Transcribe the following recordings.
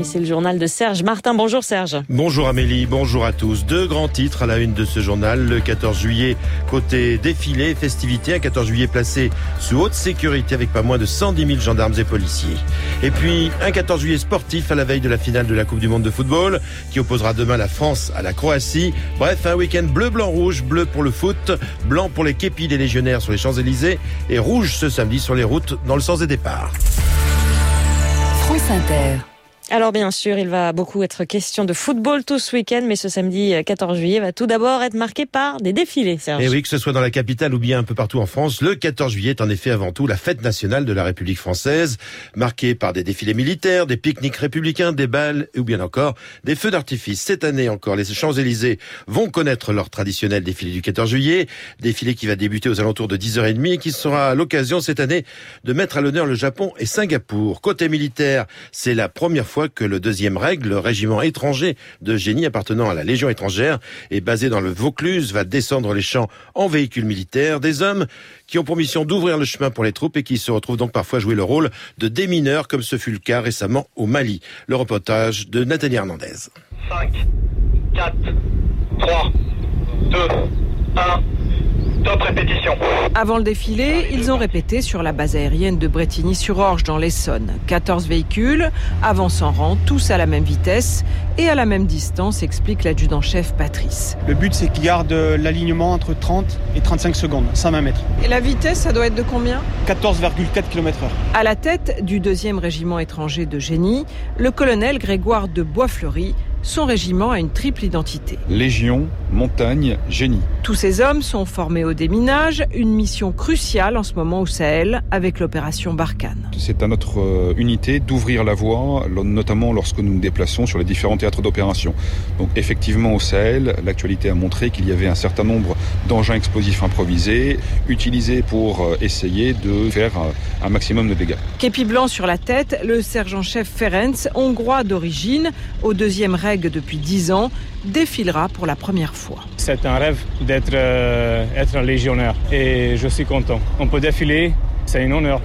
Et c'est le journal de Serge Martin. Bonjour Serge. Bonjour Amélie, bonjour à tous. 2 grands titres à la une de ce journal. Le 14 juillet, côté défilé et festivités. Un 14 juillet placé sous haute sécurité avec pas moins de 110 000 gendarmes et policiers. Et puis, un 14 juillet sportif à la veille de la finale de la Coupe du Monde de football qui opposera demain la France à la Croatie. Bref, un week-end bleu, blanc, rouge. Bleu pour le foot, blanc pour les képis des légionnaires sur les Champs-Élysées et rouge ce samedi sur les routes dans le sens des départs. France Inter. Alors bien sûr, il va beaucoup être question de football tout ce week-end, mais ce samedi 14 juillet va tout d'abord être marqué par des défilés, Serge. Et oui, que ce soit dans la capitale ou bien un peu partout en France, le 14 juillet est en effet avant tout la fête nationale de la République française, marquée par des défilés militaires, des pique-niques républicains, des bals ou bien encore des feux d'artifice. Cette année encore, les Champs-Élysées vont connaître leur traditionnel défilé du 14 juillet, défilé qui va débuter aux alentours de 10h30 et qui sera l'occasion cette année de mettre à l'honneur le Japon et Singapour. Côté militaire, c'est la première fois que le 2e règle, le régiment étranger de génie appartenant à la Légion étrangère et basé dans le Vaucluse, va descendre les champs en véhicule militaire. Des hommes qui ont pour mission d'ouvrir le chemin pour les troupes et qui se retrouvent donc parfois jouer le rôle de démineurs, comme ce fut le cas récemment au Mali. Le reportage de Nathalie Hernandez. 5, 4, 3, 2, 1... Top répétition. Avant le défilé, ils ont répété sur la base aérienne de Brétigny-sur-Orge dans l'Essonne. 14 véhicules, avancent en rang, tous à la même vitesse et à la même distance, explique l'adjudant-chef Patrice. Le but, c'est qu'ils gardent l'alignement entre 30 et 35 secondes, 120 mètres. Et la vitesse, ça doit être de combien ? 14,4 km/h. À la tête du 2e régiment étranger de génie, le colonel Grégoire de Boisfleury. Son régiment a une triple identité. Légion, montagne, génie. Tous ces hommes sont formés au déminage, une mission cruciale en ce moment au Sahel avec l'opération Barkhane. C'est à notre unité d'ouvrir la voie, notamment lorsque nous nous déplaçons sur les différents théâtres d'opération. Donc effectivement au Sahel, l'actualité a montré qu'il y avait un certain nombre d'engins explosifs improvisés, utilisés pour essayer de faire un maximum de dégâts. Képi blanc sur la tête, le sergent-chef Ferenc, hongrois d'origine, au 2e règle depuis 10 ans, défilera pour la première fois. C'est un rêve d'être un légionnaire et je suis content. On peut défiler, c'est un honneur.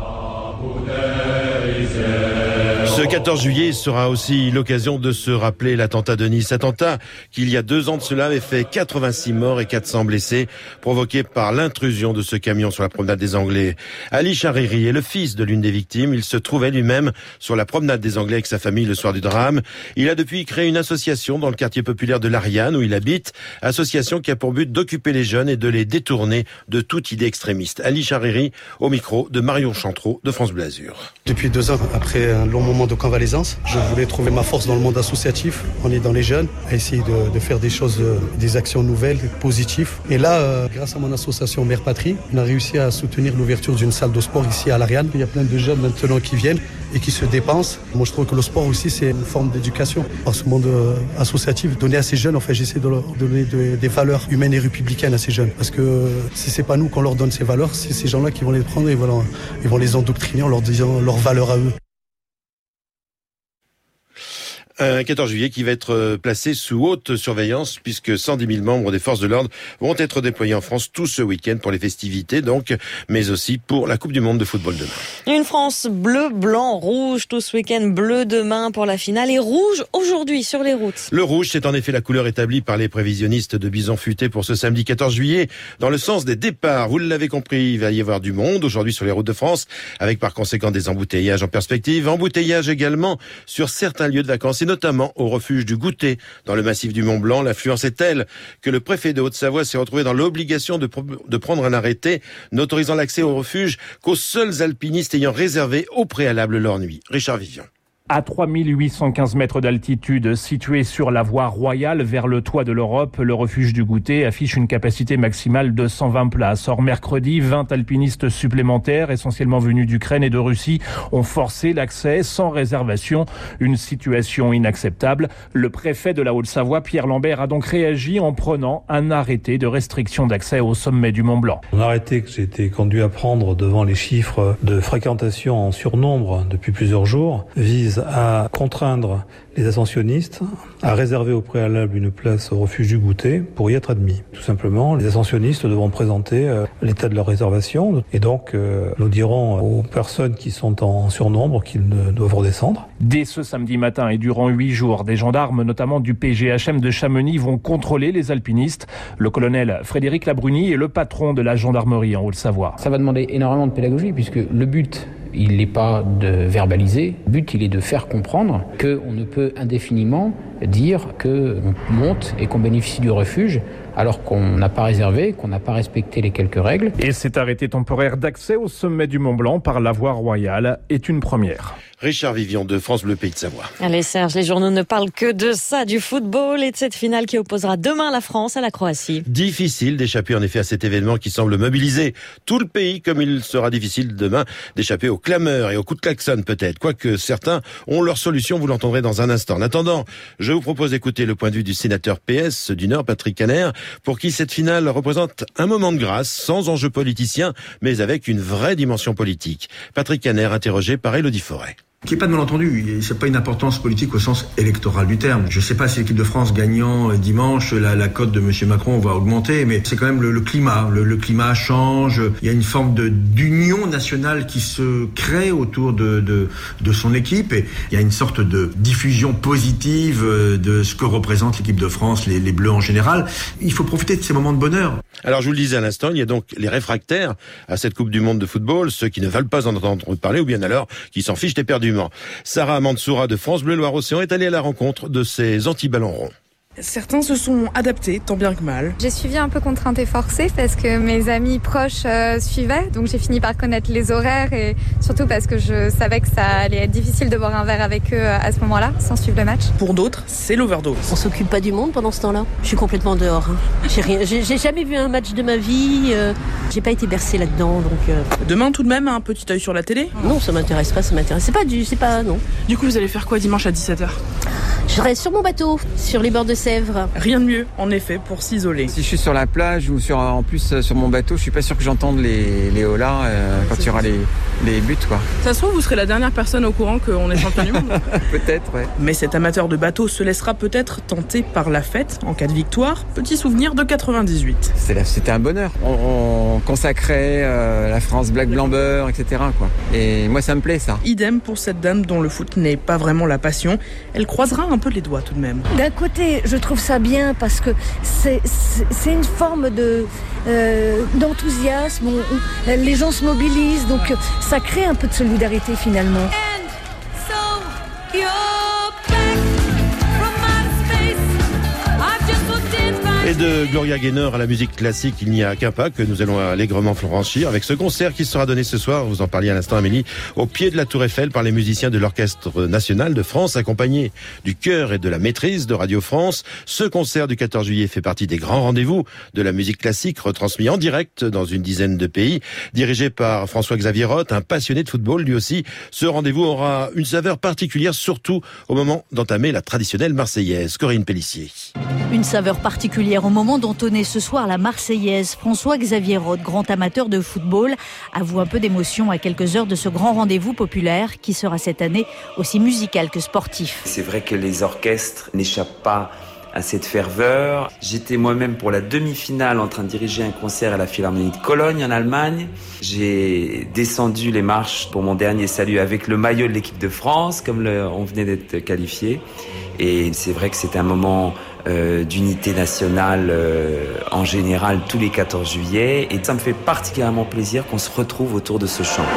Ce 14 juillet sera aussi l'occasion de se rappeler l'attentat de Nice. Attentat qui, il y a 2 ans de cela, avait fait 86 morts et 400 blessés, provoqué par l'intrusion de ce camion sur la promenade des Anglais. Ali Chariri est le fils de l'une des victimes. Il se trouvait lui-même sur la promenade des Anglais avec sa famille le soir du drame. Il a depuis créé une association dans le quartier populaire de l'Ariane où il habite. Association qui a pour but d'occuper les jeunes et de les détourner de toute idée extrémiste. Ali Chariri au micro de Marion Chantreau de France Bleu Azur. Depuis 2 ans, après un long moment de convalescence, je voulais trouver ma force dans le monde associatif. On est dans les jeunes, à essayer de faire des choses, des actions nouvelles, positives. Et là, grâce à mon association Mère Patrie, on a réussi à soutenir l'ouverture d'une salle de sport ici à l'Ariane. Il y a plein de jeunes maintenant qui viennent et qui se dépensent. Moi, je trouve que le sport aussi, c'est une forme d'éducation. Dans ce monde associatif, donner à ces jeunes, en fait, j'essaie de leur donner des valeurs humaines et républicaines à ces jeunes. Parce que si c'est pas nous qu'on leur donne ces valeurs, c'est ces gens-là qui vont les prendre et ils vont les endoctriner en leur disant leurs valeurs à eux. Un 14 juillet qui va être placé sous haute surveillance puisque 110 000 membres des forces de l'ordre vont être déployés en France tout ce week-end pour les festivités donc, mais aussi pour la Coupe du Monde de football demain. Une France bleu, blanc, rouge tout ce week-end, bleu demain pour la finale et rouge aujourd'hui sur les routes. Le rouge, c'est en effet la couleur établie par les prévisionnistes de Bison Futé pour ce samedi 14 juillet dans le sens des départs. Vous l'avez compris, il va y avoir du monde aujourd'hui sur les routes de France avec par conséquent des embouteillages en perspective. Embouteillages également sur certains lieux de vacances et notamment au refuge du Goûter dans le massif du Mont-Blanc. L'affluence est telle que le préfet de Haute-Savoie s'est retrouvé dans l'obligation de prendre un arrêté n'autorisant l'accès au refuge qu'aux seuls alpinistes ayant réservé au préalable leur nuit. Richard Vivian. À 3815 mètres d'altitude, situé sur la voie royale vers le toit de l'Europe, le refuge du Goûter affiche une capacité maximale de 120 places. Or, mercredi, 20 alpinistes supplémentaires, essentiellement venus d'Ukraine et de Russie, ont forcé l'accès sans réservation. Une situation inacceptable. Le préfet de la Haute-Savoie, Pierre Lambert, a donc réagi en prenant un arrêté de restriction d'accès au sommet du Mont-Blanc. Un arrêté que j'ai été conduit à prendre devant les chiffres de fréquentation en surnombre depuis plusieurs jours vise vise à contraindre les ascensionnistes à réserver au préalable une place au refuge du Goûter pour y être admis. Tout simplement, les ascensionnistes devront présenter l'état de leur réservation et donc nous dirons aux personnes qui sont en surnombre qu'ils doivent redescendre. Dès ce samedi matin et durant 8 jours, des gendarmes, notamment du PGHM de Chamonix, vont contrôler les alpinistes. Le colonel Frédéric Labrunie est le patron de la gendarmerie en Haute-Savoie. Ça va demander énormément de pédagogie puisque le but, il n'est pas de verbaliser. Le but, il est de faire comprendre qu'on ne peut indéfiniment dire qu'on monte et qu'on bénéficie du refuge alors qu'on n'a pas réservé, qu'on n'a pas respecté les quelques règles. Et cet arrêté temporaire d'accès au sommet du Mont-Blanc par la voie royale est une première. Richard Vivian de France Bleu Pays de Savoie. Allez Serge, les journaux ne parlent que de ça, du football et de cette finale qui opposera demain la France à la Croatie. Difficile d'échapper en effet à cet événement qui semble mobiliser tout le pays, comme il sera difficile demain d'échapper aux clameurs et aux coups de klaxon peut-être. Quoique certains ont leur solution, vous l'entendrez dans un instant. En attendant, je vous propose d'écouter le point de vue du sénateur PS du Nord, Patrick Caner, pour qui cette finale représente un moment de grâce, sans enjeu politicien, mais avec une vraie dimension politique. Patrick Caner, interrogé par Élodie Forêt. Qu'il n'y ait pas de malentendu, c'est pas une importance politique au sens électoral du terme. Je sais pas si l'équipe de France gagnant dimanche, la cote de monsieur Macron va augmenter, mais c'est quand même le climat. Le climat change, il y a une forme d'union nationale qui se crée autour de son équipe et il y a une sorte de diffusion positive de ce que représente l'équipe de France, les Bleus en général. Il faut profiter de ces moments de bonheur. Alors je vous le disais à l'instant, il y a donc les réfractaires à cette Coupe du Monde de football, ceux qui ne veulent pas en entendre parler ou bien alors qui s'en fichent éperdument. Sarah Mansoura de France Bleu Loire-Océan est allée à la rencontre de ces anti-ballons ronds. Certains se sont adaptés, tant bien que mal. J'ai suivi un peu contrainte et forcée parce que mes amis proches suivaient, donc j'ai fini par connaître les horaires et surtout parce que je savais que ça allait être difficile de boire un verre avec eux à ce moment-là, sans suivre le match. Pour d'autres, c'est l'overdose. On s'occupe pas du monde pendant ce temps-là. Je suis complètement dehors. J'ai jamais vu un match de ma vie. J'ai pas été bercée là-dedans, donc. Demain, tout de même, un petit œil sur la télé ? Non, ça m'intéresse pas. C'est pas non. Du coup, vous allez faire quoi dimanche à 17h ? Je reste sur mon bateau, sur les bords de Sèvres. Rien de mieux, en effet, pour s'isoler. Si je suis sur la plage ou en plus sur mon bateau, je suis pas sûr que j'entende les holas quand il y aura les buts, quoi. Ça se trouve, vous serez la dernière personne au courant qu'on est champion du monde. Peut-être, ouais. Mais cet amateur de bateau se laissera peut-être tenter par la fête en cas de victoire. Petit souvenir de 98. C'était un bonheur. On consacrait la France black blanc beurre, etc., quoi. Et moi, ça me plaît, ça. Idem pour cette dame dont le foot n'est pas vraiment la passion. Elle croisera un peu les doigts tout de même. D'un côté, je trouve ça bien parce que c'est une forme d'enthousiasme. Les gens se mobilisent, donc ça crée un peu de solidarité finalement. Et de Gloria Gaynor à la musique classique, il n'y a qu'un pas que nous allons allègrement franchir avec ce concert qui sera donné ce soir, vous en parliez à l'instant Amélie, au pied de la Tour Eiffel par les musiciens de l'Orchestre National de France, accompagnés du chœur et de la maîtrise de Radio France. Ce concert du 14 juillet fait partie des grands rendez-vous de la musique classique retransmis en direct dans une dizaine de pays, dirigé par François-Xavier Roth, un passionné de football lui aussi. Ce rendez-vous aura une saveur particulière, surtout au moment d'entamer la traditionnelle Marseillaise. Corinne Pellissier. Une saveur particulière au moment d'entonner ce soir la Marseillaise. François-Xavier Roth, grand amateur de football, avoue un peu d'émotion à quelques heures de ce grand rendez-vous populaire qui sera cette année aussi musical que sportif. C'est vrai que les orchestres n'échappent pas à cette ferveur. J'étais moi-même pour la demi-finale en train de diriger un concert à la Philharmonie de Cologne en Allemagne. J'ai descendu les marches pour mon dernier salut avec le maillot de l'équipe de France, comme on venait d'être qualifié. Et c'est vrai que c'est un moment d'unité nationale en général tous les 14 juillet. Et ça me fait particulièrement plaisir qu'on se retrouve autour de ce chant.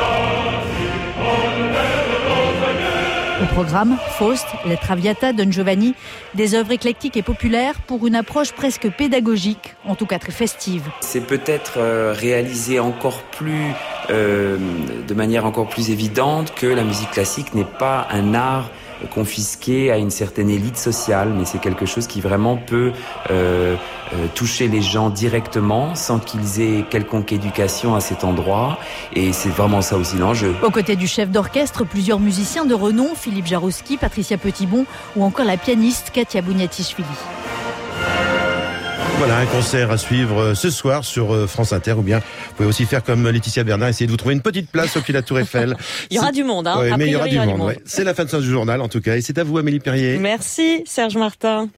Au programme, Faust, La Traviata, Don Giovanni, des œuvres éclectiques et populaires pour une approche presque pédagogique, en tout cas très festive. C'est peut-être réalisé encore plus, de manière encore plus évidente que la musique classique n'est pas un art confisqué à une certaine élite sociale, mais c'est quelque chose qui vraiment peut toucher les gens directement sans qu'ils aient quelconque éducation à cet endroit, et c'est vraiment ça aussi l'enjeu. Aux côtés du chef d'orchestre, plusieurs musiciens de renom, Philippe Jarouski, Patricia Petitbon ou encore la pianiste Katia Bouniatichvili. Voilà, un concert à suivre ce soir sur France Inter, ou bien vous pouvez aussi faire comme Laetitia Bernard, essayer de vous trouver une petite place au pied de la Tour Eiffel. Il y aura du monde, hein. Ouais, mais il y aura du monde. Ouais. C'est la fin de ce journal, en tout cas, et c'est à vous, Amélie Perrier. Merci, Serge Martin.